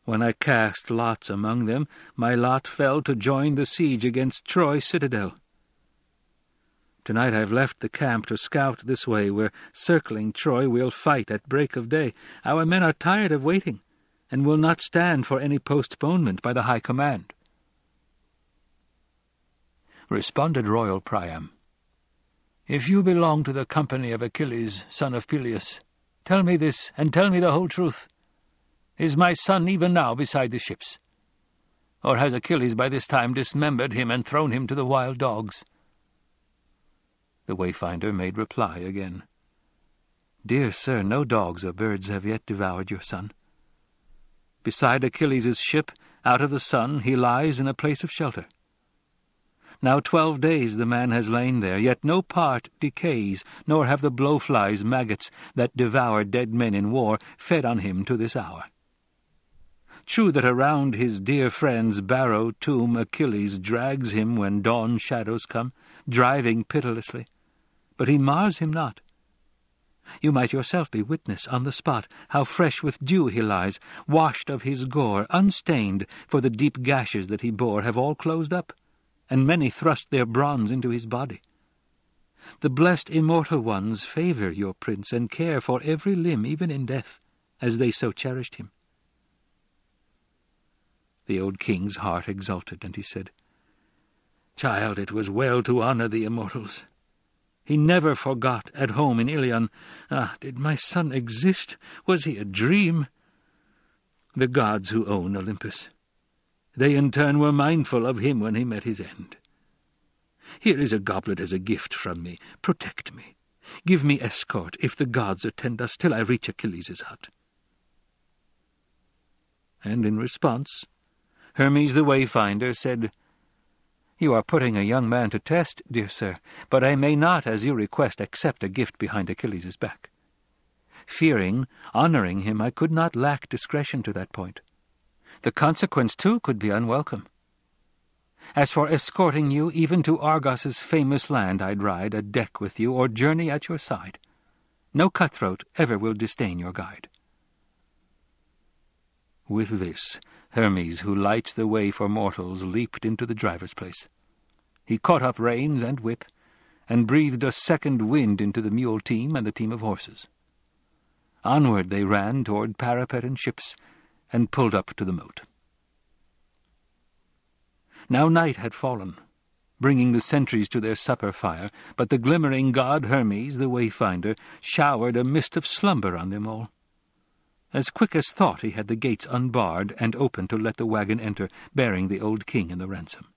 When I cast lots among them, my lot fell to join the siege against Troy's citadel. Tonight I've left the camp to scout this way, where, circling Troy, we'll fight at break of day. Our men are tired of waiting, and will not stand for any postponement by the high command." Responded royal Priam, "If you belong to the company of Achilles, son of Peleus, tell me this, and tell me the whole truth. Is my son even now beside the ships? Or has Achilles by this time dismembered him and thrown him to the wild dogs?" The wayfinder made reply again. "Dear sir, no dogs or birds have yet devoured your son. Beside Achilles' ship, out of the sun, he lies in a place of shelter. Now 12 days the man has lain there, yet no part decays, nor have the blowflies, maggots, that devour dead men in war, fed on him to this hour. True that around his dear friend's barrow tomb Achilles drags him when dawn shadows come, driving pitilessly, but he mars him not. You might yourself be witness on the spot how fresh with dew he lies, washed of his gore, unstained, for the deep gashes that he bore have all closed up, and many thrust their bronze into his body. The blessed immortal ones favour your prince, and care for every limb, even in death, as they so cherished him." The old king's heart exulted, and he said, "Child, it was well to honour the immortals. He never forgot at home in Ilion. Ah, did my son exist? Was he a dream? The gods who own Olympus, they in turn were mindful of him when he met his end. Here is a goblet as a gift from me. Protect me. Give me escort, if the gods attend us, till I reach Achilles' hut." And in response, Hermes the wayfinder said, "You are putting a young man to test, dear sir, but I may not, as you request, accept a gift behind Achilles' back. Fearing, honouring him, I could not lack discretion to that point. The consequence, too, could be unwelcome. As for escorting you even to Argos' famous land, I'd ride a deck with you, or journey at your side. No cutthroat ever will disdain your guide." With this, Hermes, who lights the way for mortals, leaped into the driver's place. He caught up reins and whip, and breathed a second wind into the mule team and the team of horses. Onward they ran toward parapet and ships, and pulled up to the moat. Now night had fallen, bringing the sentries to their supper fire, but the glimmering god Hermes, the wayfinder, showered a mist of slumber on them all. As quick as thought he had the gates unbarred and open to let the wagon enter, bearing the old king and the ransom.